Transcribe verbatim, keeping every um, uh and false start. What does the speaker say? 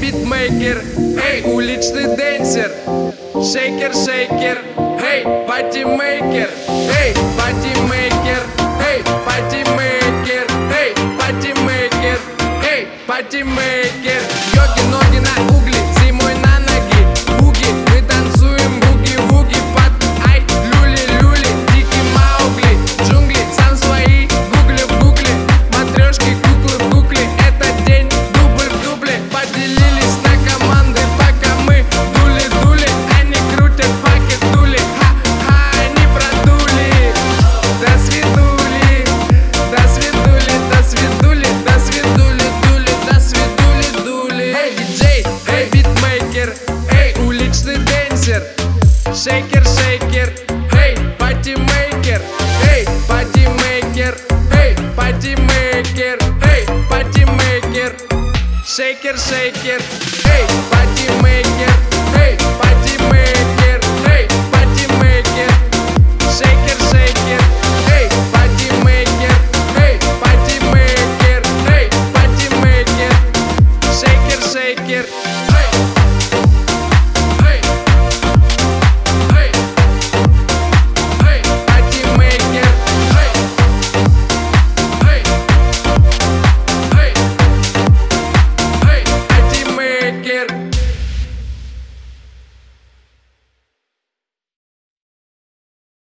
битмейкер, эй, уличный денсер. Шейкер, шейкер, эй, патимейкер, эй, патимейкер, эй, патимейкер, эй, патимейкер, эй, патимейкер. Йоги, ноги на угли, зимой на ноги, буги, мы танцуем буги-вуги под ай, люли-люли, дикий Маугли, джунгли, сам свои, гугли в гугле, матрешки, куклы в кукле, этот день дубль в дубле, поделились на команды, пока мы дули-дули, они крутят факи, дули, ха-ха, они продули, до свидули, до свидули, до свидули, до свидули, дули, до свидули, дули. Эй, диджей, эй, битмейкер, эй, уличный денсер. Шейкер, шейкер, эй, патимейкер, эй, патимейкер, эй, патимейкер, эй, патимейкер. Шейкер, шейкер, эй, патимейкер, эй, патимейкер, эй, патимейкер. Шейкер, шейкер.